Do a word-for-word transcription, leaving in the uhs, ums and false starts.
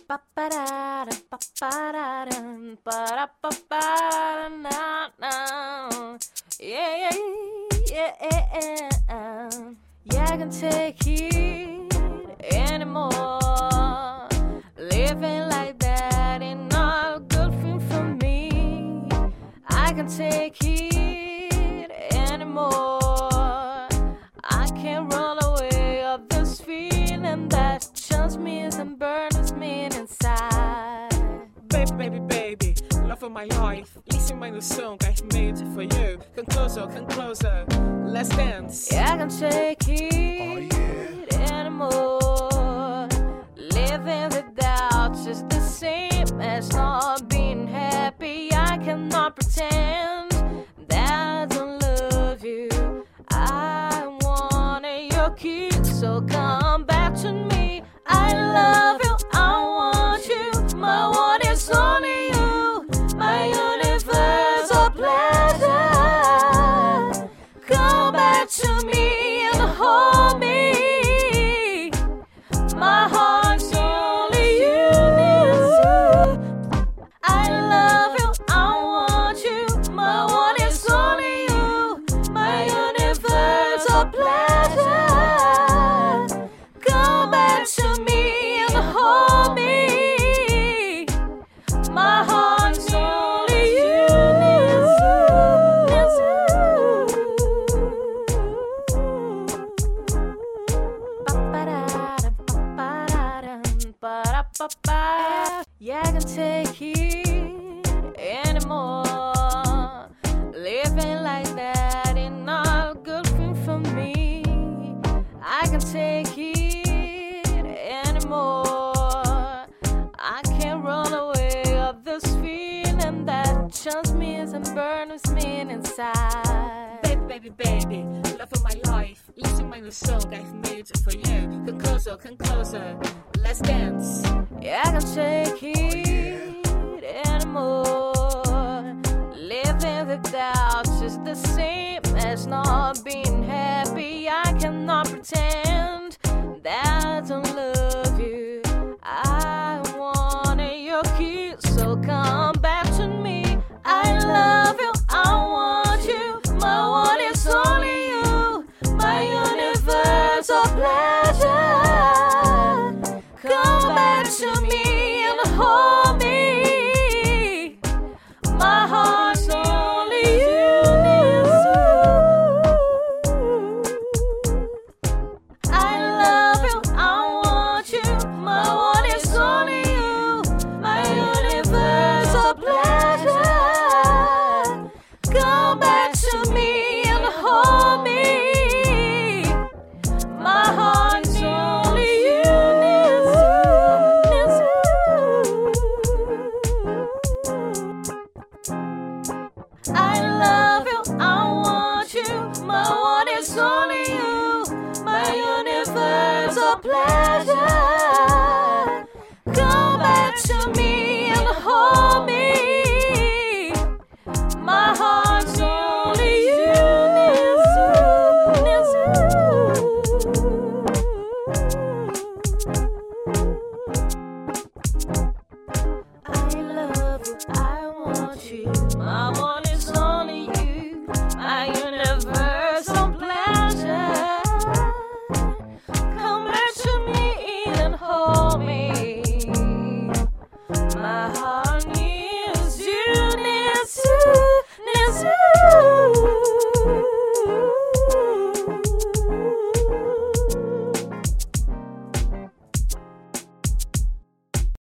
Ba-ba-da-da, ba-ba-da-da, ba-da-ba-ba-da-na-na. Yeah, yeah, yeah, yeah. Yeah, I can take it anymore. Living like that ain't not a good thing for me. I can take it anymore. I can't run away of this feeling that churns me and burns me inside. Baby, baby, baby, love of my life. Listen my new song I've made for you. Come closer, come closer, let's dance. Yeah, I can take it Oh, yeah. anymore. Living without is the same as not being happy. I cannot pretend that I don't love you. I wanted your kiss, so come back to me. I love you, I want you. My one is only you. My universe of pleasure. Come back to me and hold me. My heart's only you. I love you, I want you. My one is only you. My universe of pleasure. Come back to me and hold me. My heart's only you. Ba-ba-da-da, ba-ba-da-da, ba-da-ba-ba. Yeah, I can take it anymore. Living like that ain't not a good thing for me. I can take it anymore. I can't run away of this feeling that churns me and burns me inside. Baby, baby, baby, love of my life. Listen my new song I've made for you. Come closer, come closer, let's dance. Yeah, I can take it anymore. Living without is the same as not being happy. I cannot pretend